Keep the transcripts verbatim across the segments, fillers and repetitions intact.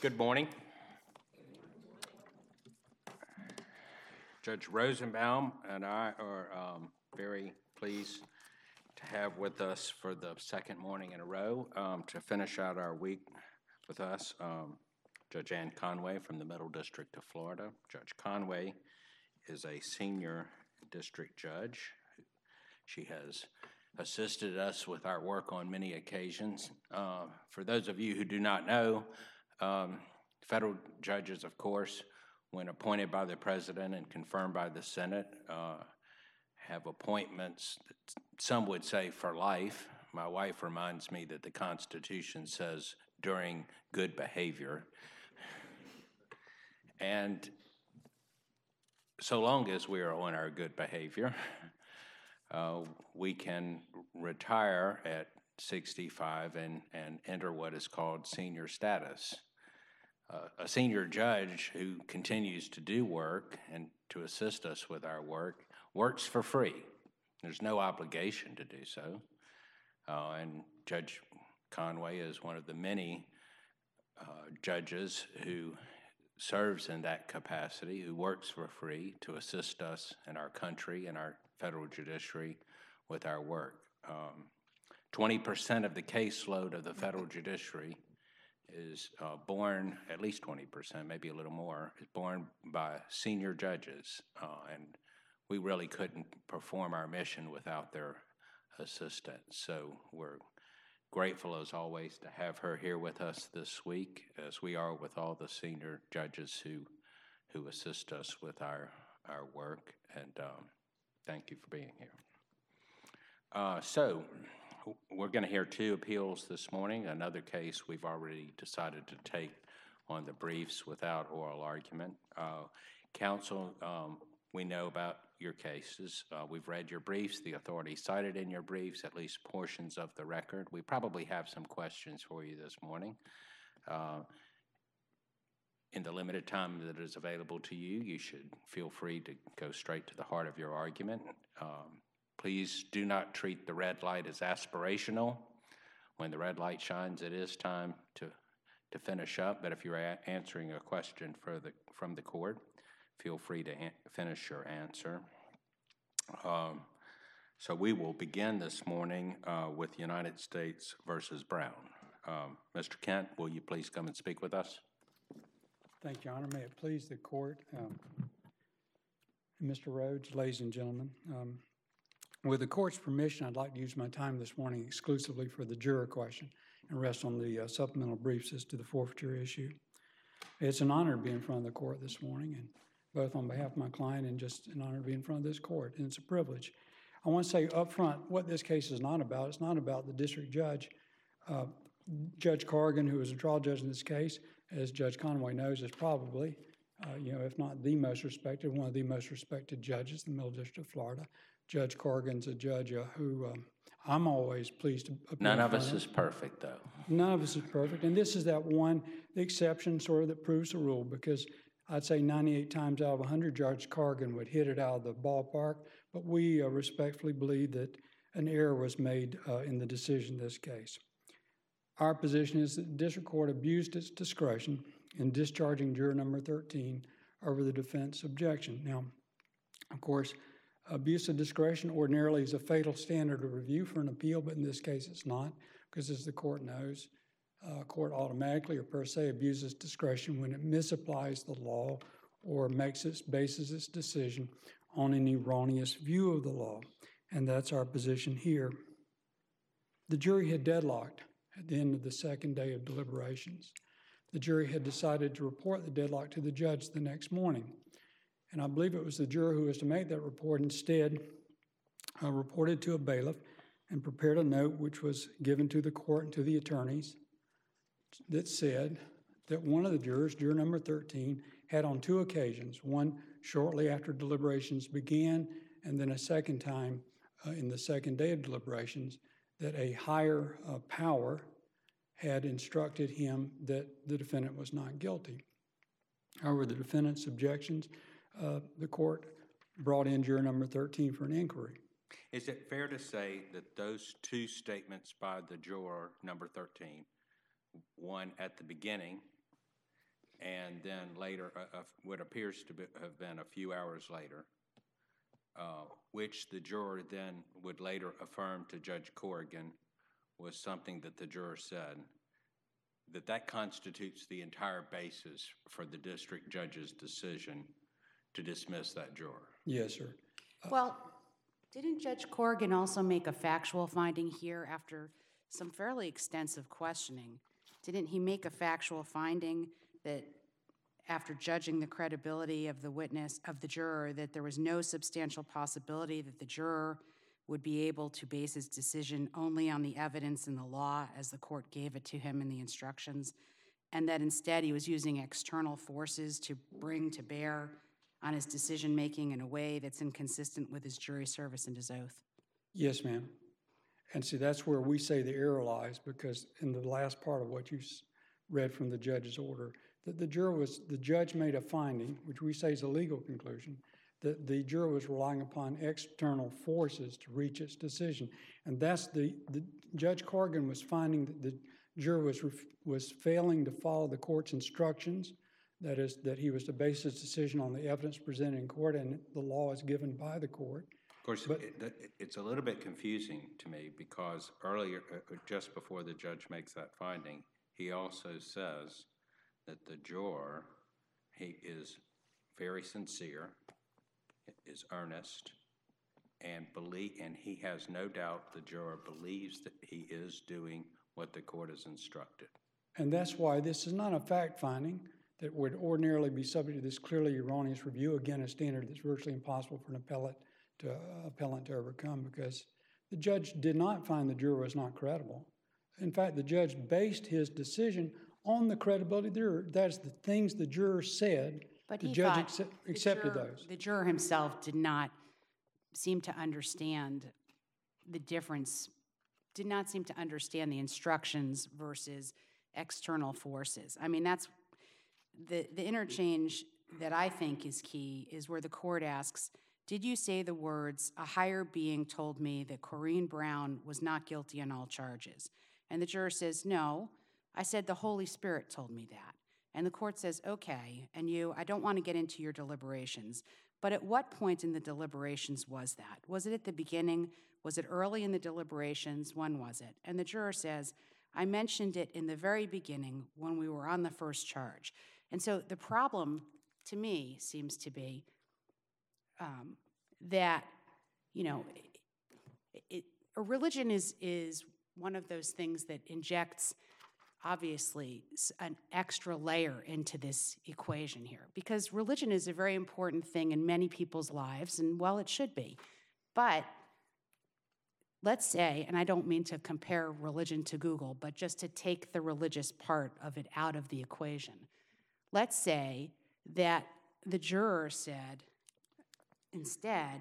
Good morning. Judge Rosenbaum and I are um, very pleased to have with us for the second morning in a row um, to finish out our week with us, um, Judge Ann Conway from the Middle District of Florida. Judge Conway is a senior district judge. She has assisted us with our work on many occasions. Uh, for those of you who do not know, um, federal judges, of course, when appointed by the President and confirmed by the Senate, uh, have appointments that some would say for life. My wife reminds me that the Constitution says during good behavior. And so long as we are on our good behavior, uh, we can retire at sixty-five and, and enter what is called senior status. Uh, a senior judge who continues to do work and to assist us with our work works for free. There's no obligation to do so. Uh, and Judge Conway is one of the many uh, judges who serves in that capacity, who works for free to assist us in our country and our federal judiciary with our work. Um, twenty percent of the caseload of the federal judiciary is uh, borne, at least twenty percent, maybe a little more, is borne by senior judges. Uh, and we really couldn't perform our mission without their assistance. So we're grateful, as always, to have her here with us this week, as we are with all the senior judges who who assist us with our, our work. And um, thank you for being here. Uh, so, we're going to hear two appeals this morning. Another case we've already decided to take on the briefs without oral argument. Uh, counsel, um, we know about your cases. Uh, we've read your briefs, the authority cited in your briefs, at least portions of the record. We probably have some questions for you this morning. Uh, in the limited time that is available to you, you should feel free to go straight to the heart of your argument. Um, Please do not treat the red light as aspirational. When the red light shines, it is time to, to finish up. But if you're a- answering a question for the, from the court, feel free to an- finish your answer. Um, so we will begin this morning uh, with United States versus Brown. Um, Mister Kent, will you please come and speak with us? Thank you, Your Honor. May it please the court. Um, Mister Rhodes, ladies and gentlemen, um, with the court's permission, I'd like to use my time this morning exclusively for the juror question and rest on the uh, supplemental briefs as to the forfeiture issue. It's an honor to be in front of the court this morning, and both on behalf of my client and just an honor to be in front of this court, and it's a privilege. I want to say up front what this case is not about. It's not about the district judge. Uh, Judge Corrigan, who is a trial judge in this case, as Judge Conway knows, is probably, uh, you know, if not the most respected, one of the most respected judges in the Middle District of Florida. Judge Corrigan's a judge uh, who um, I'm always pleased to appear None of in front us is perfect, though. None of us is perfect, and this is that one exception sort of that proves the rule, because I'd say ninety-eight times out of one hundred, Judge Corrigan would hit it out of the ballpark, but we uh, respectfully believe that an error was made uh, in the decision in this case. Our position is that the district court abused its discretion in discharging juror number thirteen over the defense objection. Now, of course, abuse of discretion ordinarily is a fatal standard of review for an appeal, but in this case it's not, because as the court knows, uh, court automatically or per se abuses discretion when it misapplies the law or makes its bases its decision on an erroneous view of the law, and that's our position here. The jury had deadlocked at the end of the second day of deliberations. The jury had decided to report the deadlock to the judge the next morning. And I believe it was the juror who was to make that report instead uh, reported to a bailiff and prepared a note which was given to the court and to the attorneys that said that one of the jurors, juror number thirteen, had on two occasions, one shortly after deliberations began and then a second time uh, in the second day of deliberations, that a higher uh, power had instructed him that the defendant was not guilty. However, the defendant's objections, uh, the court brought in juror number thirteen for an inquiry. Is it fair to say that those two statements by the juror number thirteen, one at the beginning And then later, uh, uh, what appears to be, have been a few hours later, uh, which the juror then would later affirm to Judge Corrigan was something that the juror said, that that constitutes the entire basis for the district judge's decision to dismiss that juror. Yes, sir. Well, didn't Judge Corrigan also make a factual finding here after some fairly extensive questioning? Didn't he make a factual finding that after judging the credibility of the witness, of the juror, that there was no substantial possibility that the juror would be able to base his decision only on the evidence in the law as the court gave it to him in the instructions, and that instead he was using external forces to bring to bear on his decision-making in a way that's inconsistent with his jury service and his oath? Yes, ma'am. And see, that's where we say the error lies, because in the last part of what you s- read from the judge's order, that the juror was, the judge made a finding, which we say is a legal conclusion, that the juror was relying upon external forces to reach its decision. And that's the, the Judge Corrigan was finding that the juror was, ref, was failing to follow the court's instructions. That is, that he was to base his decision on the evidence presented in court and the law is given by the court. Of course, But- it, it's a little bit confusing to me because earlier, uh, just before the judge makes that finding, he also says that the juror, he is very sincere, is earnest, and believe, and he has no doubt the juror believes that he is doing what the court has instructed. And that's why this is not a fact finding that would ordinarily be subject to this clearly erroneous review. Again, a standard that's virtually impossible for an appellate to, uh, appellant to overcome, because the judge did not find the juror was not credible. In fact, the judge based his decision on the credibility of the juror. That's the things the juror said. But the he judge thought accept, the accepted juror- those. The juror himself did not seem to understand the difference, did not seem to understand the instructions versus external forces. I mean, that's the, the interchange that I think is key is where the court asks, did you say the words, a higher being told me that Corrine Brown was not guilty on all charges? And the juror says, no, I said the Holy Spirit told me that. And the court says, okay, and you, I don't want to get into your deliberations, but at what point in the deliberations was that? Was it at the beginning? Was it early in the deliberations? When was it? And the juror says, I mentioned it in the very beginning when we were on the first charge. And so the problem, to me, seems to be um, that, you know, it, it, a religion is, is one of those things that injects, obviously, an extra layer into this equation here. Because religion is a very important thing in many people's lives, and well, it should be. But let's say, and I don't mean to compare religion to Google, but just to take the religious part of it out of the equation. Let's say that the juror said, instead,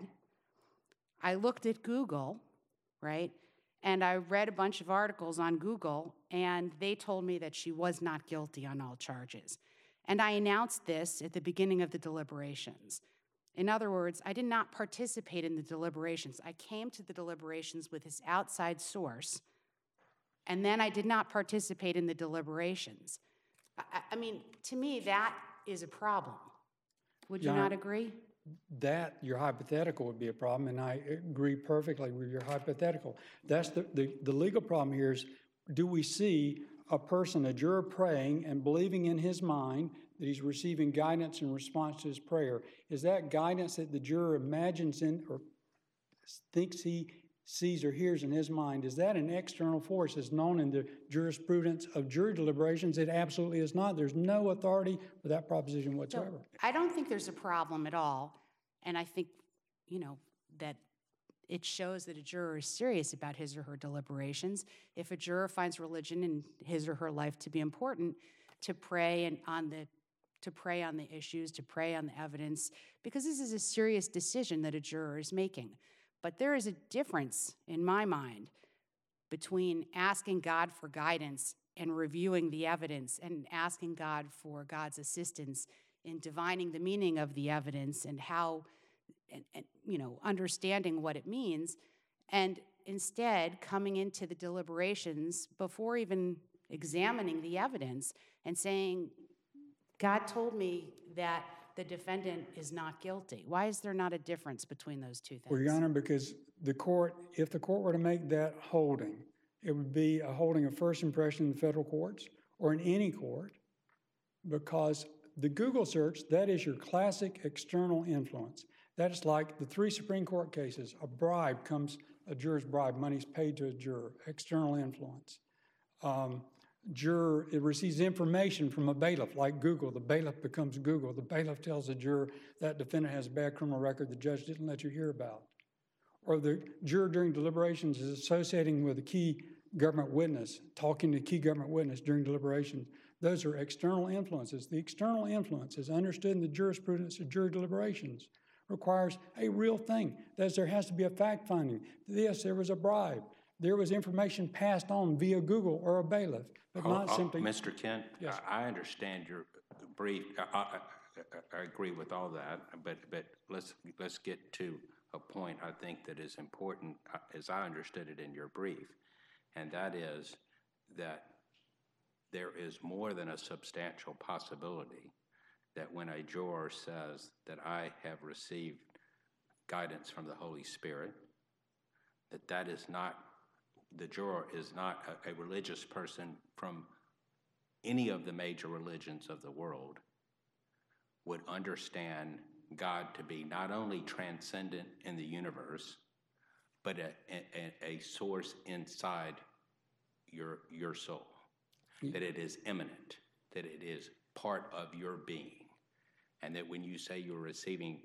I looked at Google, right, and I read a bunch of articles on Google, and they told me that she was not guilty on all charges. And I announced this at the beginning of the deliberations. In other words, I did not participate in the deliberations. I came to the deliberations with this outside source, and then I did not participate in the deliberations. I, I mean, to me, that is a problem. Would you Yeah, not agree? That, your hypothetical would be a problem, and I agree perfectly with your hypothetical. That's the, the, the legal problem here is, do we see a person, a juror, praying and believing in his mind that he's receiving guidance in response to his prayer? Is that guidance that the juror imagines in or thinks he sees or hears in his mind, is that an external force as known in the jurisprudence of jury deliberations? It absolutely is not. There's no authority for that proposition whatsoever. So, I don't think there's a problem at all, and I think, you know, that it shows that a juror is serious about his or her deliberations. If a juror finds religion in his or her life to be important, to pray and on the to pray on the issues, to pray on the evidence, because this is a serious decision that a juror is making. But there is a difference, in my mind, between asking God for guidance and reviewing the evidence and asking God for God's assistance in divining the meaning of the evidence and how, and, and you know, understanding what it means, and instead coming into the deliberations before even examining the evidence and saying, God told me that the defendant is not guilty. Why is there not a difference between those two things? Well, Your Honor, because the court, if the court were to make that holding, it would be a holding of first impression in the federal courts or in any court, because the Google search, that is your classic external influence. That is like the three Supreme Court cases. A bribe comes, a juror's bribe, money's paid to a juror, external influence. Um, juror, it receives information from a bailiff, like Google. The bailiff becomes Google. The bailiff tells the juror that defendant has a bad criminal record the judge didn't let you hear about. Or the juror during deliberations is associating with a key government witness, talking to a key government witness during deliberations. Those are external influences. The external influence, as understood in the jurisprudence of jury deliberations, requires a real thing. That is, there has to be a fact finding. Yes, there was a bribe. There was information passed on via Google or a bailiff, but Oh, not oh, simply. Mister Kent, Yes. I I understand your brief, I, I, I- I agree with all that, but, but let's, let's get to a point I think that is important, uh, as I understood it in your brief, and that is that there is more than a substantial possibility that when a juror says that I have received guidance from the Holy Spirit, that that is not, the juror is not a, a religious person from any of the major religions of the world, would understand God to be not only transcendent in the universe, but a, a, a source inside your, your soul, that it is immanent, that it is part of your being, and that when you say you're receiving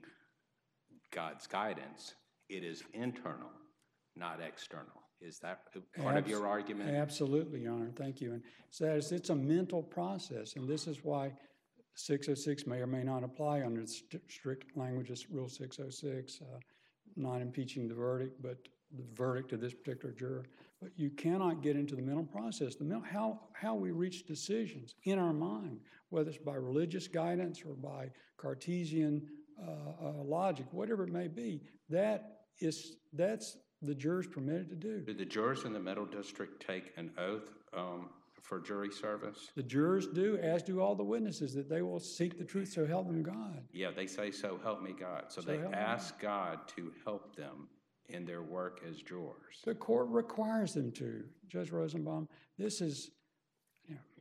God's guidance, it is internal, not external. Is that part Abs- of your argument? Absolutely, Your Honor. Thank you. And so that is, it's a mental process, and this is why six oh six may or may not apply under the st- strict language of Rule six oh six, uh, not impeaching the verdict, but the verdict of this particular juror. But you cannot get into the mental process, the mental, how, how we reach decisions in our mind, whether it's by religious guidance or by Cartesian uh, uh, logic, whatever it may be. That is, that's the jurors permitted to do. Do the jurors in the Middle District take an oath um, for jury service? The jurors do, as do all the witnesses, that they will seek the truth, so help them God. Yeah, they say, so help me God. So, So they help me ask God to help them in their work as jurors. The court requires them to. Judge Rosenbaum, this is, you know,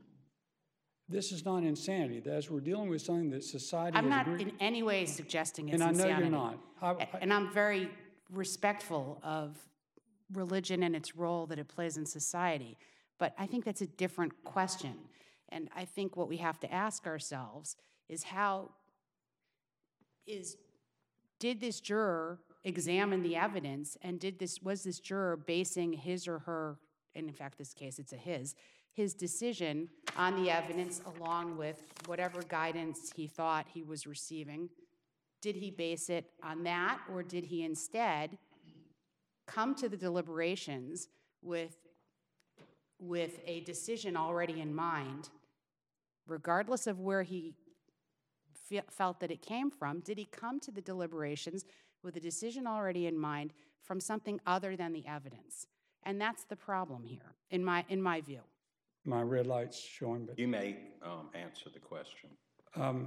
this is not insanity. As we're dealing with something that society I'm has not agreed- in any way suggesting it's And I know insanity. you're not. I- I- A- And I'm very respectful of religion and its role that it plays in society. But I think that's a different question. And I think what we have to ask ourselves is how is, did this juror examine the evidence, and did this, was this juror basing his or her, and in fact this case it's a his, his decision on the evidence along with whatever guidance he thought he was receiving? Did he base it on that, or did he instead come to the deliberations with, with a decision already in mind, regardless of where he fe- felt that it came from? Did he come to the deliberations with a decision already in mind from something other than the evidence? And that's the problem here, in my, in my view. My red light's showing, but You may um, answer the question. um,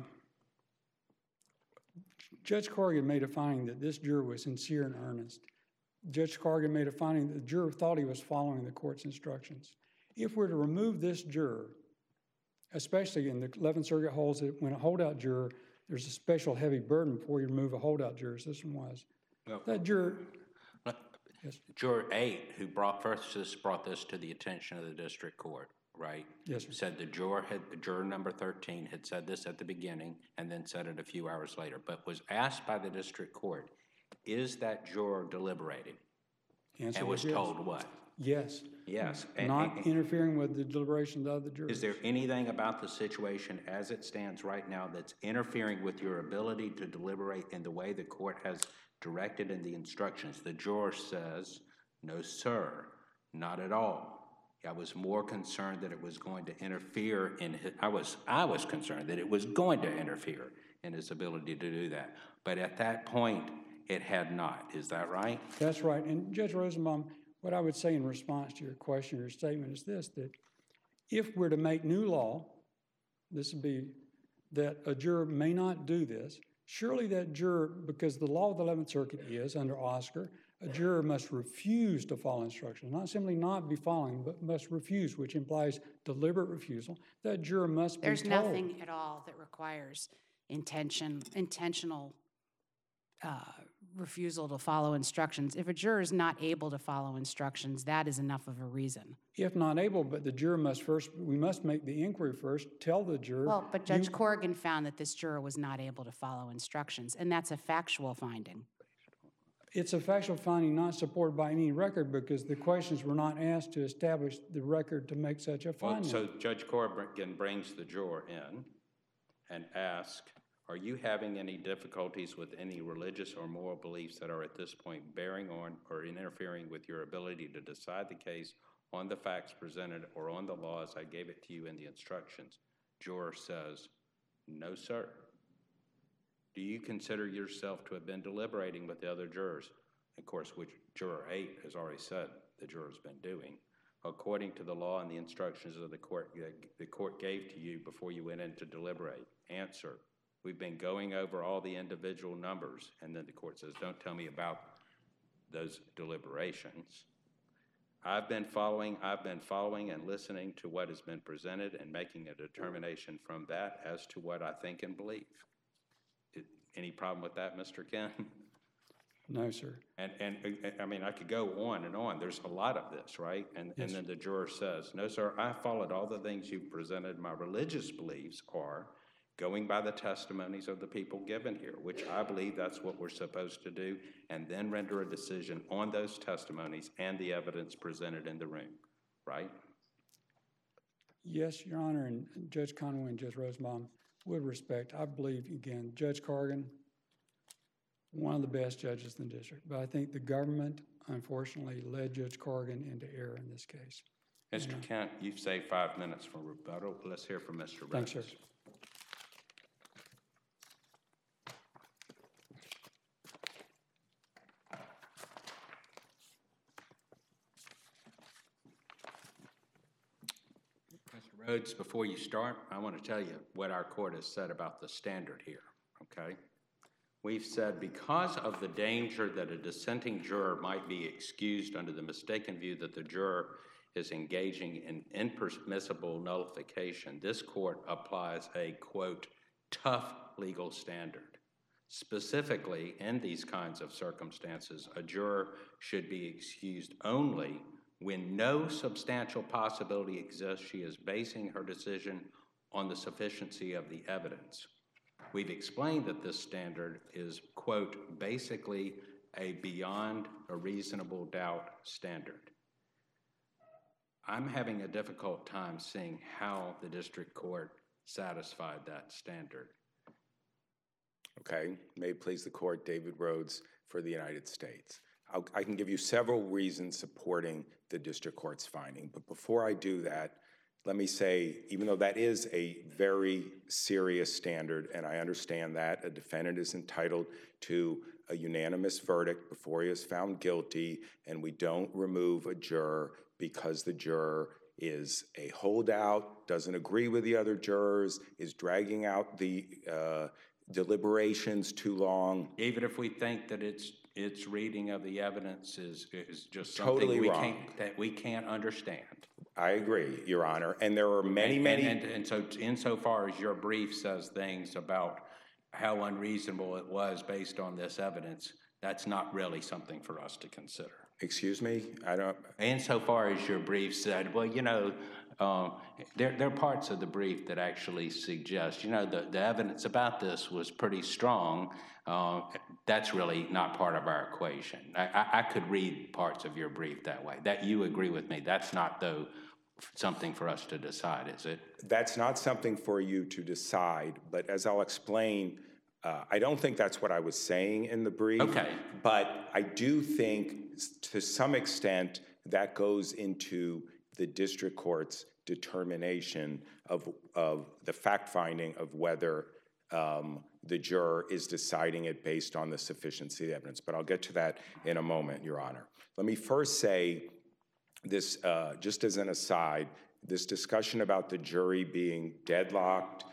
Judge Corrigan made a finding that this juror was sincere and earnest. Judge Corrigan made a finding that the juror thought he was following the court's instructions. If we're to remove this juror, especially in the eleventh Circuit holds that when a holdout juror, there's a special heavy burden before you remove a holdout juror, as this one was. Well, That juror, yes, Juror eight, who brought first this, brought this to the attention of the district court, right? yes, sir. Said the juror had, juror number thirteen had said this at the beginning and then said it a few hours later, but was asked by the district court, is that juror deliberating? Answer And was yes. told what? Yes. Yes. And- Not and- interfering with the deliberations of the jurors. Is there anything about the situation as it stands right now that's interfering with your ability to deliberate in the way the court has directed in the instructions? The juror says, no, sir, not at all. I was more concerned that it was going to interfere in his, I was, I was concerned that it was going to interfere in his ability to do that. But at that point, it had not. Is that right? That's right. And Judge Rosenbaum, what I would say in response to your question or statement is this, that if we're to make new law, this would be that a juror may not do this, surely that juror, because the law of the eleventh Circuit is, under Oscar, a juror must refuse to follow instructions, not simply not be following, but must refuse, which implies deliberate refusal. That juror must be There's told. nothing at all that requires intention, intentional uh, refusal to follow instructions. If a juror is not able to follow instructions, that is enough of a reason. If not able, but the juror must first, we must make the inquiry first, tell the juror. Well, but Judge you- Corrigan found that this juror was not able to follow instructions, and that's a factual finding. It's a factual finding not supported by any record because the questions were not asked to establish the record to make such a Well, finding. so Judge Corrigan brings the juror in and asks, are you having any difficulties with any religious or moral beliefs that are at this point bearing on or interfering with your ability to decide the case on the facts presented or on the law as I gave it to you in the instructions? Juror says, no, sir. Do you consider yourself to have been deliberating with the other jurors? Of course, which juror eight has already said the juror's been doing, according to the law and the instructions of the court the court gave to you before you went in to deliberate. Answer, we've been going over all the individual numbers. And then the court says, don't tell me about those deliberations. I've been following, I've been following and listening to what has been presented and making a determination from that as to what I think and believe. Any problem with that, Mister Ken? No, sir. And, and I mean, I could go on and on. There's a lot of this, right? And, Yes. and then the juror says, no, sir, I followed all the things you've presented. My religious beliefs are going by the testimonies of the people given here, which I believe that's what we're supposed to do, and then render a decision on those testimonies and the evidence presented in the room, right? Yes, Your Honor, and Judge Conway and Judge Rosenbaum would respect. I believe, again, Judge Corrigan, one of the best judges in the district, but I think the government, unfortunately, led Judge Corrigan into error in this case. Mister Kent, you've saved five minutes for rebuttal. Let's hear from Mister Rhodes. Thanks, sir. Mister Rhodes, before you start, I want to tell you what our court has said about the standard here, okay? We've said because of the danger that a dissenting juror might be excused under the mistaken view that the juror is engaging in impermissible nullification, this court applies a, quote, tough legal standard. Specifically, in these kinds of circumstances, a juror should be excused only when no substantial possibility exists she is basing her decision on the sufficiency of the evidence. We've explained that this standard is, quote, basically a beyond a reasonable doubt standard. I'm having a difficult time seeing how the district court satisfied that standard. Okay, may it please the court, David Rhodes for the United States. I'll, I can give you several reasons supporting the district court's finding, but before I do that, let me say, even though that is a very serious standard, and I understand that a defendant is entitled to a unanimous verdict before he is found guilty, and we don't remove a juror because the juror is a holdout, doesn't agree with the other jurors, is dragging out the uh, deliberations too long. Even if we think that its its reading of the evidence is is just something Totally we wrong. can't that we can't understand. I agree, Your Honor, and there are many, and, many. And, and, and so, insofar as your brief says things about how unreasonable it was based on this evidence, that's not really something for us to consider. Excuse me, I don't. Insofar as your brief said, well, you know, um, there, there are parts of the brief that actually suggest, you know, the, the evidence about this was pretty strong. Uh, that's really not part of our equation. I, I, I could read parts of your brief that way. That you agree with me. That's not, though, something for us to decide, is it? That's not something for you to decide, but as I'll explain, uh, I don't think that's what I was saying in the brief. Okay. But I do think, to some extent, that goes into the district court's determination of, of the fact-finding of whether um, the juror is deciding it based on the sufficiency of the evidence. But I'll get to that in a moment, Your Honor. Let me first say this, uh, just as an aside, this discussion about the jury being deadlocked,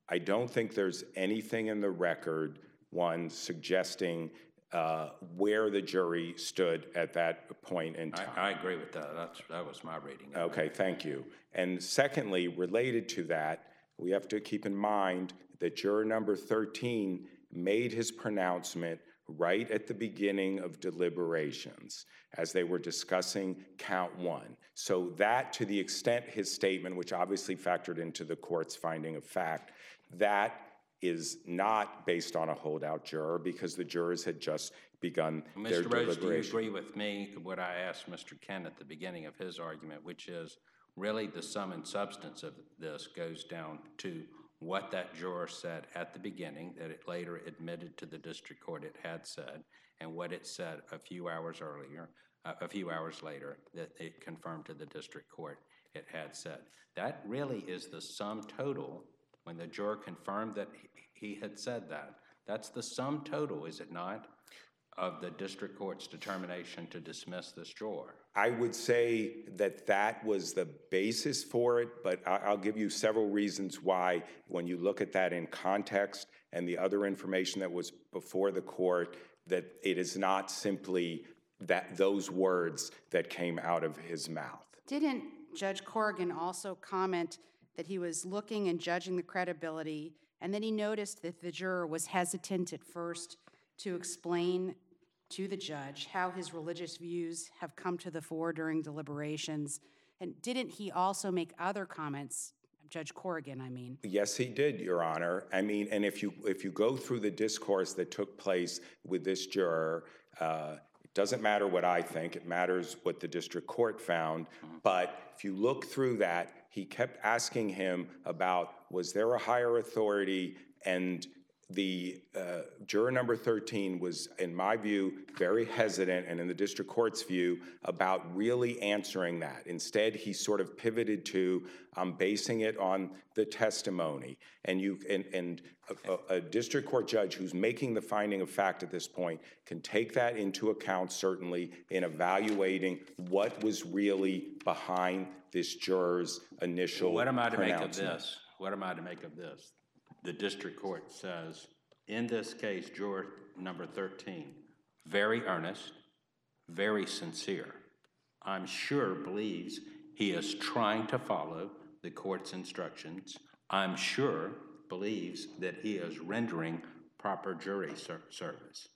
I don't think there's anything in the record, one, suggesting uh, where the jury stood at that point in time. I, I agree with that. That's, that was my reading. of it. Okay, thank you. And secondly, related to that, we have to keep in mind that juror number thirteen made his pronouncement right at the beginning of deliberations as they were discussing count one. So that, to the extent his statement, which obviously factored into the court's finding of fact, that is not based on a holdout juror because the jurors had just begun their Mister Rhodes, do you deliberation. agree with me, what I asked Mister Kent at the beginning of his argument, which is really the sum and substance of this goes down to what that juror said at the beginning, that it later admitted to the district court it had said, and what it said a few hours earlier, uh, a few hours later, that it confirmed to the district court it had said. That really is the sum total when the juror confirmed that he had said that. That's the sum total, is it not, of the district court's determination to dismiss this juror? I would say that that was the basis for it, but I- I'll give you several reasons why when you look at that in context and the other information that was before the court, that it is not simply that those words that came out of his mouth. Didn't Judge Corrigan also comment that he was looking and judging the credibility, and then he noticed that the juror was hesitant at first to explain to the judge how his religious views have come to the fore during deliberations? And didn't he also make other comments, Judge Corrigan, I mean? Yes, he did, Your Honor. I mean, and if you if you go through the discourse that took place with this juror, uh, it doesn't matter what I think, it matters what the district court found. But if you look through that, he kept asking him about, was there a higher authority? And the uh, juror number thirteen was, in my view, very hesitant, and in the district court's view, about really answering that. Instead, he sort of pivoted to, I'm basing it on the testimony. And you and, and a, a district court judge who's making the finding of fact at this point can take that into account, certainly, in evaluating what was really behind this juror's initial What am I to make of pronouncement. this? What am I to make of this? The district court says, in this case, juror number thirteen, very earnest, very sincere. I'm sure believes he is trying to follow the court's instructions. I'm sure believes that he is rendering proper jury ser- service.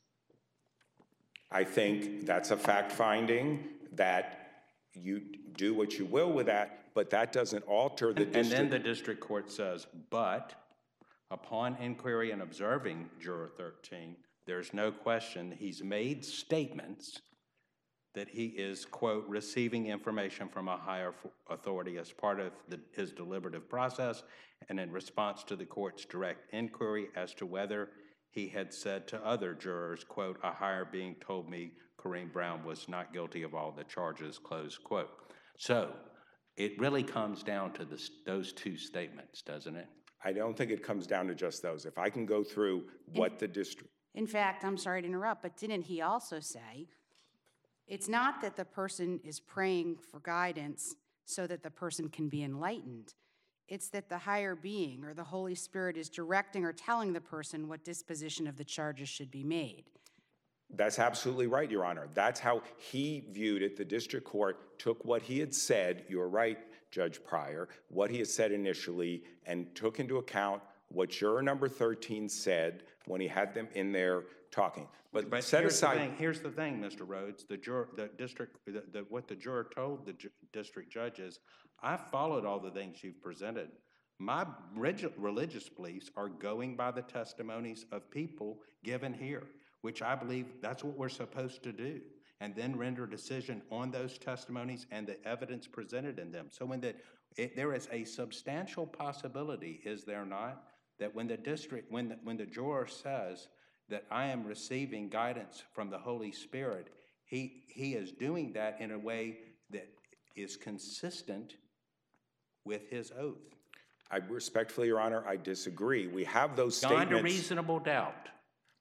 I think that's a fact finding that you do what you will with that, but that doesn't alter the And then district. the district court says, but upon inquiry and observing juror thirteen, there's no question he's made statements that he is, quote, receiving information from a higher f- authority as part of the, his deliberative process and in response to the court's direct inquiry as to whether he had said to other jurors, quote, a higher being told me Kareem Brown was not guilty of all the charges, close quote. So it really comes down to this, those two statements, doesn't it? I don't think it comes down to just those. If I can go through what the district, In fact, I'm sorry to interrupt, but didn't he also say, it's not that the person is praying for guidance so that the person can be enlightened. It's that the higher being or the Holy Spirit is directing or telling the person what disposition of the charges should be made. that's absolutely right, Your Honor. That's how he viewed it. The district court took what he had said, you're right, Judge Pryor, what he had said initially, and took into account what juror number thirteen said when he had them in there talking. But, But set here's aside. The thing, here's the thing, Mister Rhodes. The juror, the district, the, the, what the juror told the ju- district judge is, I followed all the things you've presented. My regi- religious beliefs are going by the testimonies of people given here, which I believe that's what we're supposed to do, and then render a decision on those testimonies and the evidence presented in them. So when the, it, there is a substantial possibility, is there not, that when the district, when the, when the juror says that I am receiving guidance from the Holy Spirit, he, he is doing that in a way that is consistent with his oath. I respectfully, Your Honor, I disagree. We have those Beyond a statements. reasonable doubt.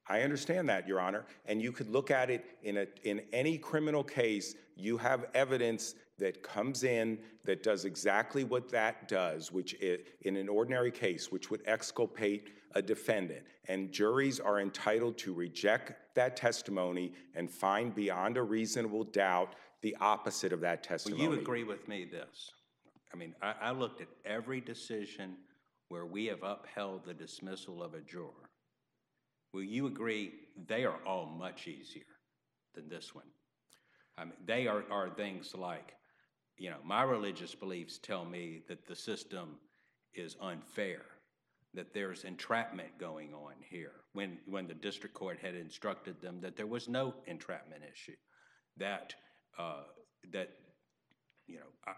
I understand that, Your Honor, and you could look at it in a in any criminal case. You have evidence that comes in that does exactly what that does, which is, in an ordinary case, which would exculpate a defendant. And juries are entitled to reject that testimony and find beyond a reasonable doubt the opposite of that testimony. Well, you agree with me this. I mean, I, I looked at every decision where we have upheld the dismissal of a juror. Will you agree they are all much easier than this one? I mean, they are, are things like, you know, my religious beliefs tell me that the system is unfair, that there's entrapment going on here, when, when the district court had instructed them that there was no entrapment issue, that, uh, that you know,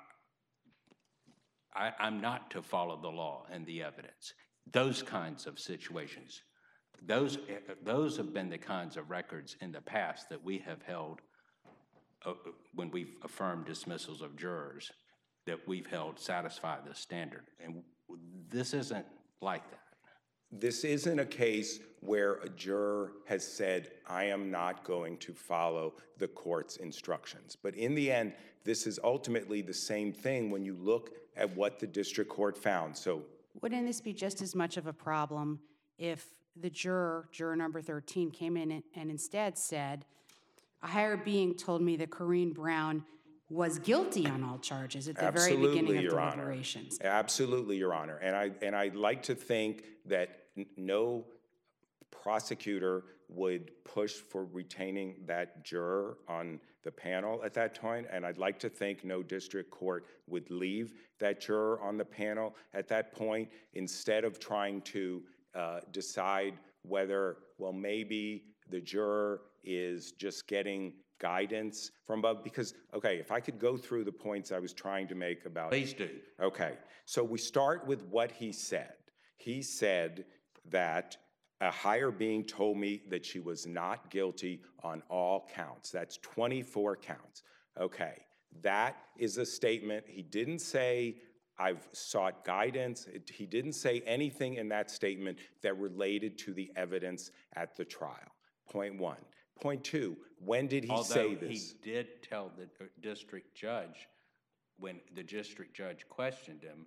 I, I, I'm not to follow the law and the evidence. Those kinds of situations, those, those have been the kinds of records in the past that we have held uh, when we've affirmed dismissals of jurors, that we've held satisfy the standard. And this isn't like that. This isn't a case where a juror has said, I am not going to follow the court's instructions. But in the end, this is ultimately the same thing when you look at what the district court found. So wouldn't this be just as much of a problem if the juror, juror number thirteen, came in and, and instead said, a higher being told me that Corrine Brown was guilty on all charges at the Absolutely, very beginning of Your deliberations? Honor. Absolutely, Your Honor. And I and I'd like to think that n- no prosecutor would push for retaining that juror on the panel at that point, and I'd like to think no district court would leave that juror on the panel at that point, instead of trying to uh, decide whether, well, maybe the juror is just getting guidance from above. Because, okay, if I could go through the points I was trying to make about... Please do. Okay, so we start with what he said. He said that a higher being told me that she was not guilty on all counts. That's twenty-four counts. Okay, that is a statement. He didn't say, I've sought guidance. It, he didn't say anything in that statement that related to the evidence at the trial. Point one. Point two, when did he Although say this? He did tell the district judge, when the district judge questioned him,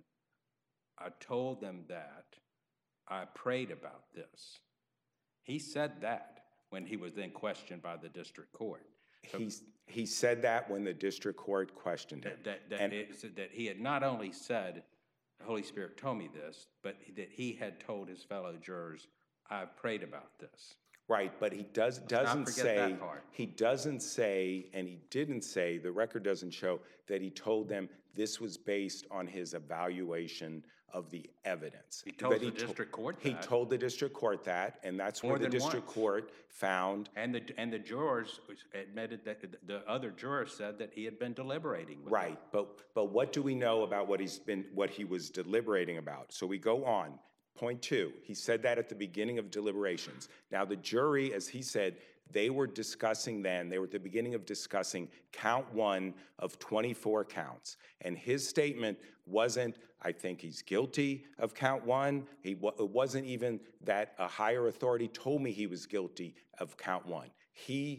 I told them that I prayed about this. He said that when he was then questioned by the district court. So He's, he said that when the district court questioned him. that, that, And- it, that he had not only said, the Holy Spirit told me this, but that he had told his fellow jurors, I've prayed about this. Right, but he does, not doesn't forget say, that part. he doesn't say, and he didn't say, the record doesn't show that he told them this was based on his evaluation of the evidence. He told But the to- district court He that. told the district court that, and that's More where the than district once. court found. And the, and the jurors admitted that, the other jurors said that he had been deliberating with them. Right, but, but what do we know about what he's been, what he was deliberating about? So we go on. Point two, he said that at the beginning of deliberations. Now the jury, as he said, they were discussing then, they were at the beginning of discussing count one of twenty-four counts. And his statement wasn't, I think he's guilty of count one. He, it wasn't even that a higher authority told me he was guilty of count one. He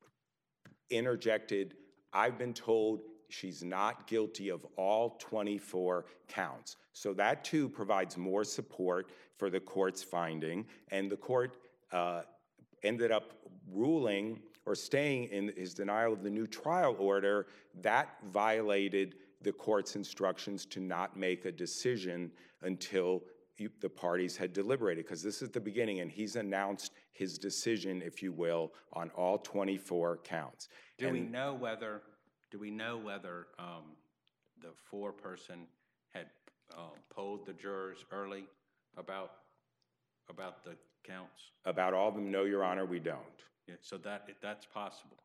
interjected, I've been told she's not guilty of all twenty-four counts. So that too provides more support for the court's finding, and the court uh, ended up ruling or staying in his denial of the new trial order. That violated the court's instructions to not make a decision until you, the parties had deliberated, because this is the beginning, and he's announced his decision, if you will, on all twenty-four counts. Do and we know whether, do we know whether um, the foreperson had uh, polled the jurors early about, about the counts? About all of them, no, Your Honor, we don't. Yeah, so that, that's possible.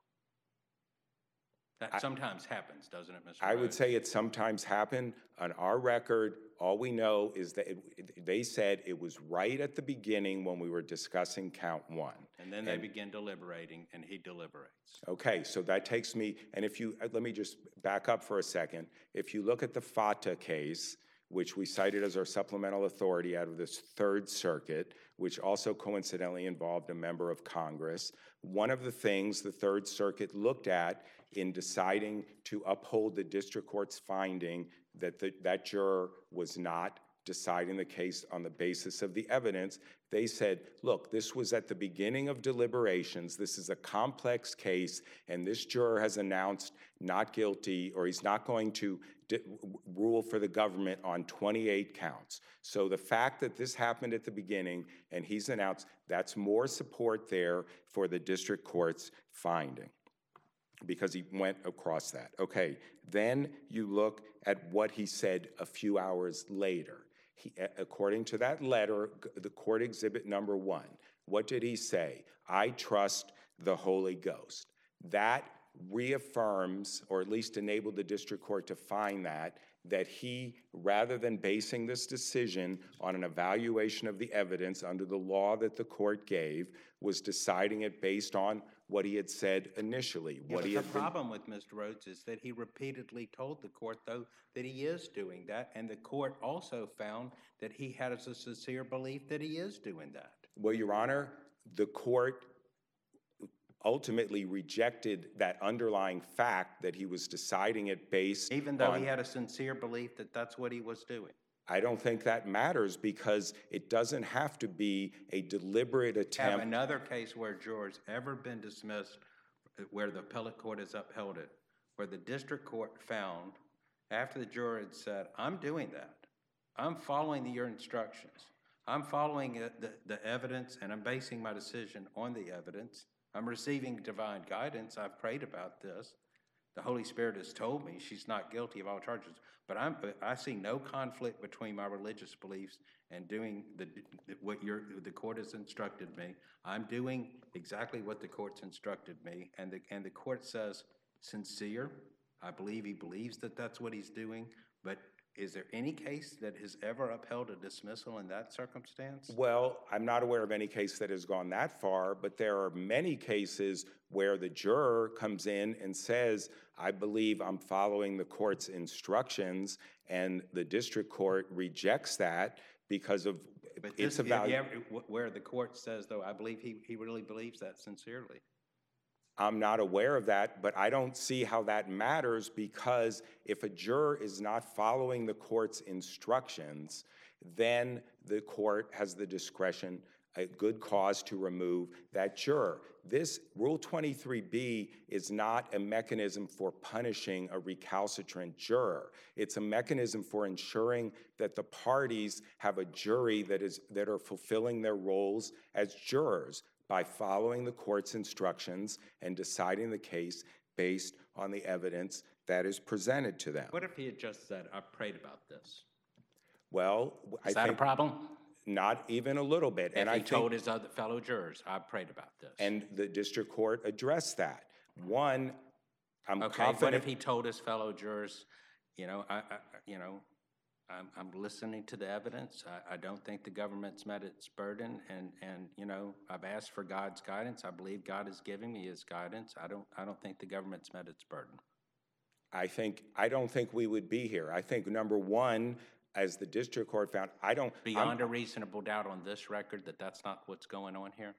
That I- sometimes happens, doesn't it, Mister I would Rhodes? say it sometimes happened. On our record, all we know is that it, it- they said it was right at the beginning when we were discussing count one. And then they and- begin deliberating, and he deliberates. Okay, so that takes me, and if you, uh, let me just back up for a second. If you look at the Fata case, which we cited as our supplemental authority out of this Third Circuit, which also coincidentally involved a member of Congress. One of the things the Third Circuit looked at in deciding to uphold the district court's finding that the, that juror was not deciding the case on the basis of the evidence, they said, look, this was at the beginning of deliberations. This is a complex case, and this juror has announced not guilty, or he's not going to di- rule for the government on twenty-eight counts. So the fact that this happened at the beginning and he's announced, that's more support there for the district court's finding, because he went across that. Okay, then you look at what he said a few hours later. He, according to that letter, the court exhibit number one, what did he say? I trust the Holy Ghost. That reaffirms, or at least enabled the district court to find that, that he, rather than basing this decision on an evaluation of the evidence under the law that the court gave, was deciding it based on what he had said initially. Yeah, what but he the had been, problem with Mister Rhodes is that he repeatedly told the court, though, that he is doing that, and the court also found that he had a sincere belief that he is doing that. well, Your Honor, the court ultimately rejected that underlying fact that he was deciding it based Even though on, he had a sincere belief that that's what he was doing. I don't think that matters, because it doesn't have to be a deliberate Have attempt. another case where jurors ever been dismissed, where the appellate court has upheld it, where the district court found, after the juror had said, I'm doing that, I'm following your instructions, I'm following uh, the, the evidence, and I'm basing my decision on the evidence, I'm receiving divine guidance, I've prayed about this, the Holy Spirit has told me she's not guilty of all charges, but I'm, I see no conflict between my religious beliefs and doing the, what your, the court has instructed me. I'm doing exactly what the court's instructed me, and the, and the court says, sincere, I believe he believes that that's what he's doing, but is there any case that has ever upheld a dismissal in that circumstance? Well, I'm not aware of any case that has gone that far, but there are many cases where the juror comes in and says, I believe I'm following the court's instructions, and the district court rejects that because of But its this, evalu- yeah, where the court says, though, I believe he, he really believes that sincerely. I'm not aware of that, but I don't see how that matters, because if a juror is not following the court's instructions, then the court has the discretion, a good cause to remove that juror. This Rule twenty-three B is not a mechanism for punishing a recalcitrant juror. It's a mechanism for ensuring that the parties have a jury that is that are fulfilling their roles as jurors by following the court's instructions and deciding the case based on the evidence that is presented to them. What if he had just said, I prayed about this? Well, I Is that a think problem? not even a little bit. If And he I think, told his other fellow jurors, I prayed about this. and the district court addressed that. One, I'm Okay, confident. what if he told his fellow jurors, you know, I, I you know, I'm, I'm listening to the evidence. I, I don't think the government's met its burden, and, and you know, I've asked for God's guidance. I believe God is giving me His guidance. I don't, I don't think the government's met its burden. I think, I don't think we would be here. I think, number one, as the district court found, I don't. Beyond I'm, a reasonable doubt on this record that that's not what's going on here?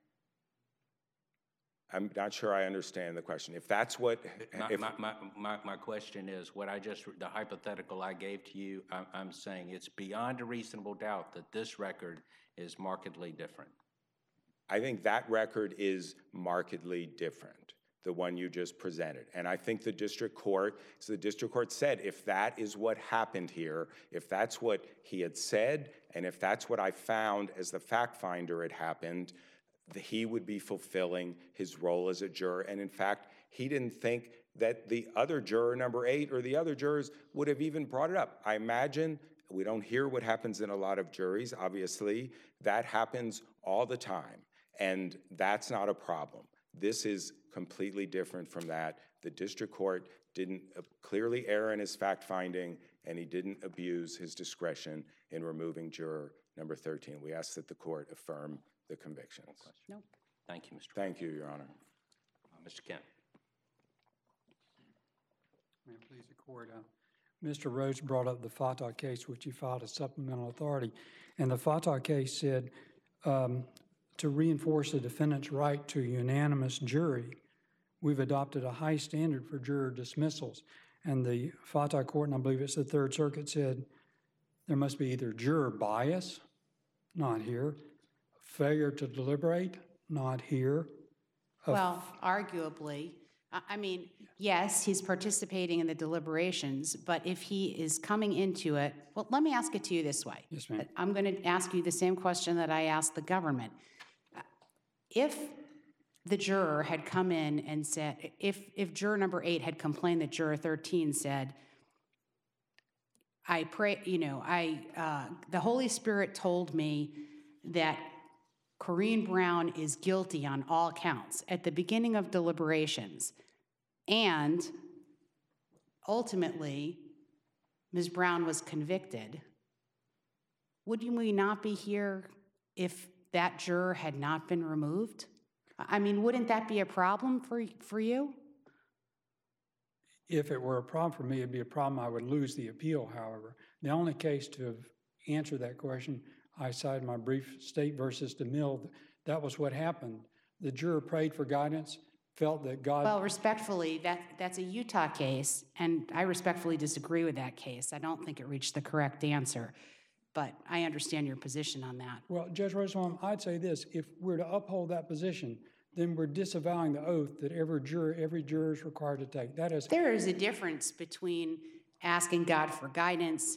I'm not sure I understand the question. If that's what, My, if, my, my, my, my question is, what I just, the hypothetical I gave to you, I'm, I'm saying it's beyond a reasonable doubt that this record is markedly different. I think that record is markedly different, the one you just presented. And I think the district court, so the district court said, if that is what happened here, if that's what he had said, and if that's what I found as the fact finder had happened, that he would be fulfilling his role as a juror. And in fact, he didn't think that the other juror, number eight, or the other jurors would have even brought it up. I imagine, we don't hear what happens in a lot of juries, obviously. That happens all the time, and that's not a problem. This is completely different from that. The district court didn't clearly err in his fact finding, and he didn't abuse his discretion in removing juror number thirteen. We ask that the court affirm the convictions. No. Thank you, Mister Thank you, Your Honor. Uh, Mister Kent. May it please the court. Uh, Mister Rhodes brought up the Fatah case, which he filed as supplemental authority. And the Fatah case said um, to reinforce the defendant's right to a unanimous jury, we've adopted a high standard for juror dismissals. And the Fatah court, and I believe it's the Third Circuit, said there must be either juror bias, not here, failure to deliberate, not here. a Well, arguably, I I mean, yes, he's participating in the deliberations, but if he is coming into it, well, let me ask it to you this way. Yes, ma'am. I'm going to ask you the same question that I asked the government. If the juror had come in and said, if, if juror number eight had complained that juror thirteen said, I pray, you know, I, uh, the Holy Spirit told me that Corrine Brown is guilty on all counts at the beginning of deliberations, and ultimately, Miz Brown was convicted, would we not be here if that juror had not been removed? I mean, wouldn't that be a problem for, for you? If it were a problem for me, it'd be a problem. I would lose the appeal, however. The only case to have answered that question, I cited my brief State versus DeMille. That was what happened. The juror prayed for guidance, felt that God... Well, respectfully, that, that's a Utah case, and I respectfully disagree with that case. I don't think it reached the correct answer, but I understand your position on that. Well, Judge Rosenbaum, I'd say this. If we're to uphold that position, then we're disavowing the oath that every juror, every juror is required to take. That is... There is a difference between asking God for guidance,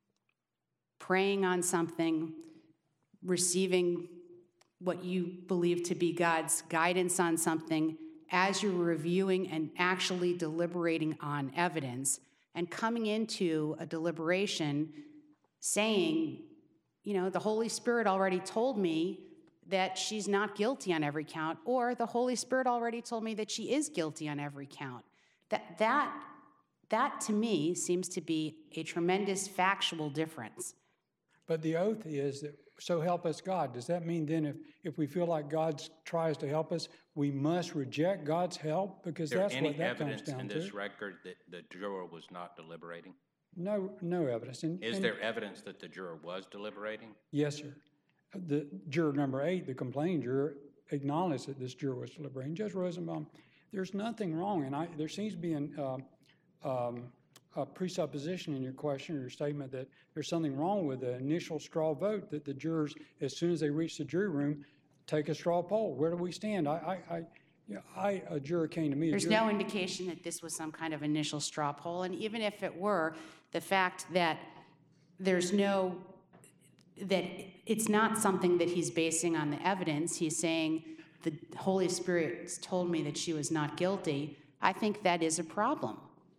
praying on something, receiving what you believe to be God's guidance on something as you're reviewing and actually deliberating on evidence, and coming into a deliberation saying, you know, the Holy Spirit already told me that she's not guilty on every count, or the Holy Spirit already told me that she is guilty on every count. That, that, that to me seems to be a tremendous factual difference. But the oath is that, so help us God. Does that mean then if, if we feel like God tries to help us, we must reject God's help? Because Is there that's any what that comes evidence down in to. this record that the juror was not deliberating? No, no evidence. And, Is and there evidence that the juror was deliberating? Yes, sir. The juror number eight, the complaining juror, acknowledged that this juror was deliberating. Judge Rosenbaum, there's nothing wrong, and I, there seems to be an, uh, um, a presupposition in your question or your statement that there's something wrong with the initial straw vote, that the jurors, as soon as they reach the jury room, take a straw poll. Where do we stand? I, I, I, you know, I a juror came to me. There's juror, no indication that this was some kind of initial straw poll, and even if it were, the fact that there's no, that it's not something that he's basing on the evidence, he's saying the Holy Spirit told me that she was not guilty, I think that is a problem.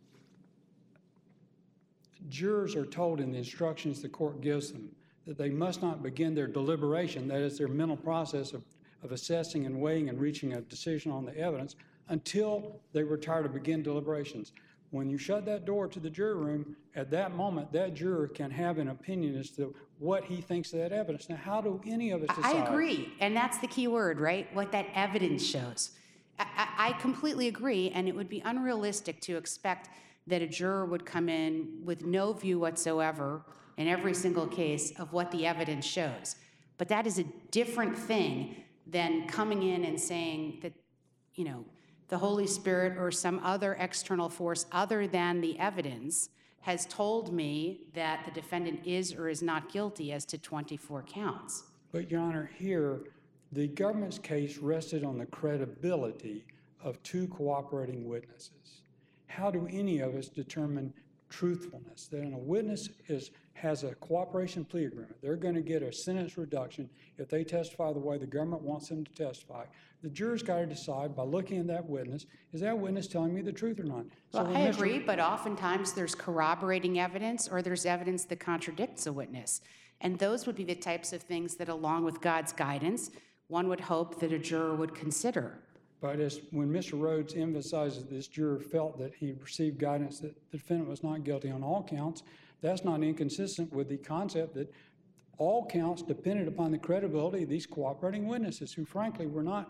Jurors are told in the instructions the court gives them that they must not begin their deliberation, that is their mental process of, of assessing and weighing and reaching a decision on the evidence, until they retire to begin deliberations. When you shut that door to the jury room, at that moment, that juror can have an opinion as to what he thinks of that evidence. Now, how do any of us decide? I agree, and that's the key word, right? What that evidence shows. I, I, I completely agree, and it would be unrealistic to expect that a juror would come in with no view whatsoever in every single case of what the evidence shows. But that is a different thing than coming in and saying that, you know, the Holy Spirit or some other external force other than the evidence has told me that the defendant is or is not guilty as to twenty-four counts. But, Your Honor, here, the government's case rested on the credibility of two cooperating witnesses. How do any of us determine truthfulness? That when a witness is, has a cooperation plea agreement, they're going to get a sentence reduction if they testify the way the government wants them to testify. The juror's got to decide by looking at that witness, is that witness telling me the truth or not? Well, so I Mister agree, but oftentimes there's corroborating evidence or there's evidence that contradicts a witness. And those would be the types of things that, along with God's guidance, one would hope that a juror would consider. But as when Mister Rhodes emphasizes this juror felt that he received guidance that the defendant was not guilty on all counts, that's not inconsistent with the concept that all counts depended upon the credibility of these cooperating witnesses, who frankly were not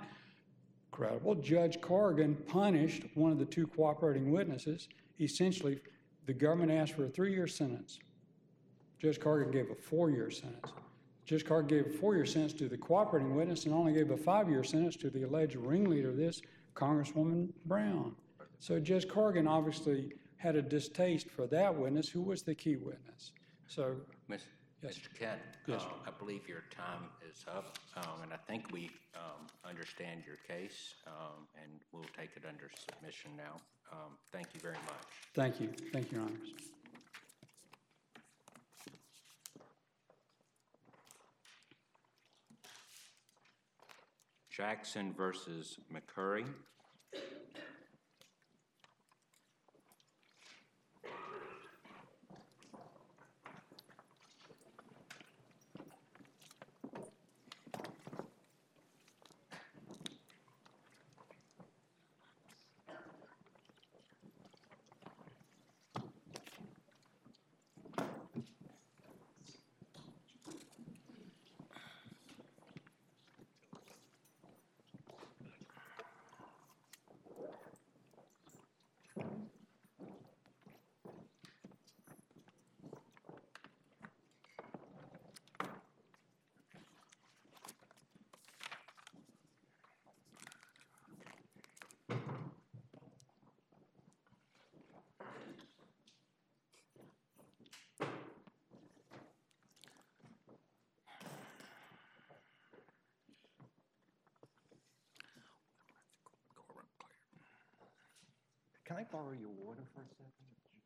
credible. Judge Corrigan punished one of the two cooperating witnesses, essentially The government asked for a three-year sentence. Judge Cargan gave a four-year sentence. Judge Cargan gave a four-year sentence to the cooperating witness and only gave a five-year sentence to the alleged ringleader of this, Congresswoman Brown. So Judge Cargan obviously had a distaste for that witness, who was the key witness. So, Miz Yes. Mister Kent, Yes, uh, I believe your time is up, um, and I think we um, understand your case, um, and we'll take it under submission now. Um, Thank you very much. thank you. Thank you, Your Honors. Jackson versus McCurry. Can I borrow your water for a second?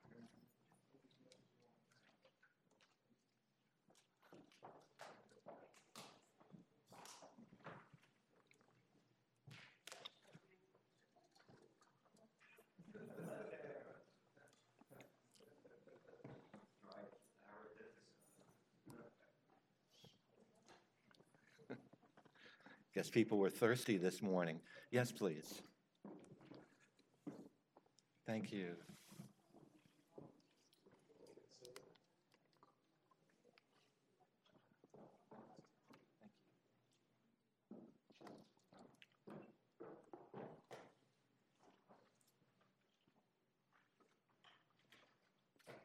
Guess people were thirsty this morning. Yes, please. Thank you.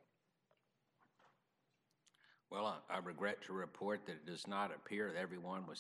Well, I I regret to report that it does not appear that everyone was